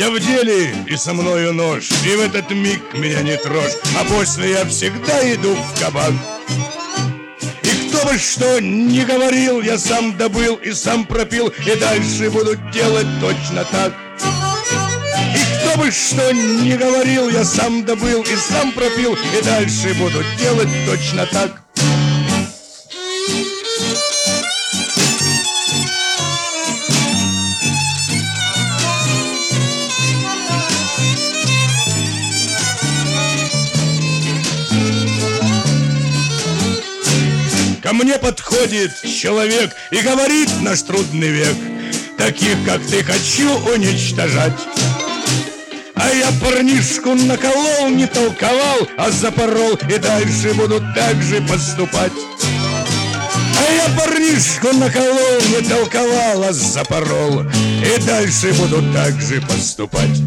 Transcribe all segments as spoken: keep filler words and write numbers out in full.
Я в деле, и со мною нож, и в этот миг меня не трожь, а после я всегда иду в кабак. И кто бы что ни говорил, я сам добыл и сам пропил, и дальше буду делать точно так. И кто бы что ни говорил, я сам добыл и сам пропил, и дальше буду делать точно так. Ко мне подходит человек и говорит в наш трудный век: таких, как ты, хочу уничтожать. А я парнишку наколол, не толковал, а запорол, и дальше буду так же поступать. А я парнишку наколол, не толковал, а запорол, и дальше буду так же поступать.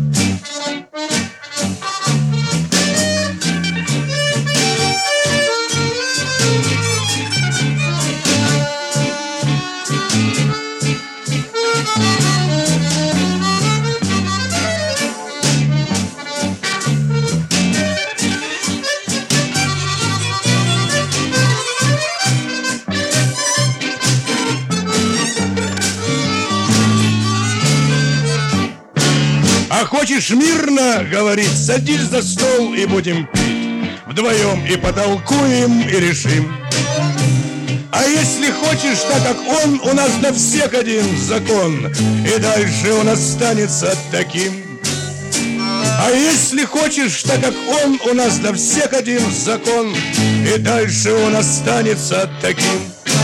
А хочешь мирно, говорит, садись за стол и будем пить вдвоем, и потолкуем, и решим. А если хочешь, так как он, у нас на всех один закон, и дальше он останется таким. А если хочешь, так как он, у нас на всех один закон, и дальше он останется таким.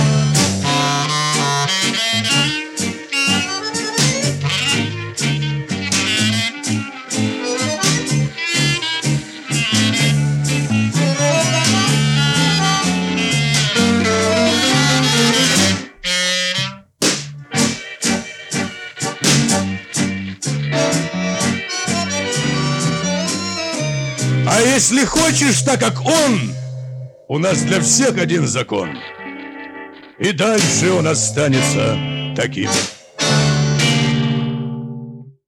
А если хочешь, так как он, у нас для всех один закон, и дальше он останется таким.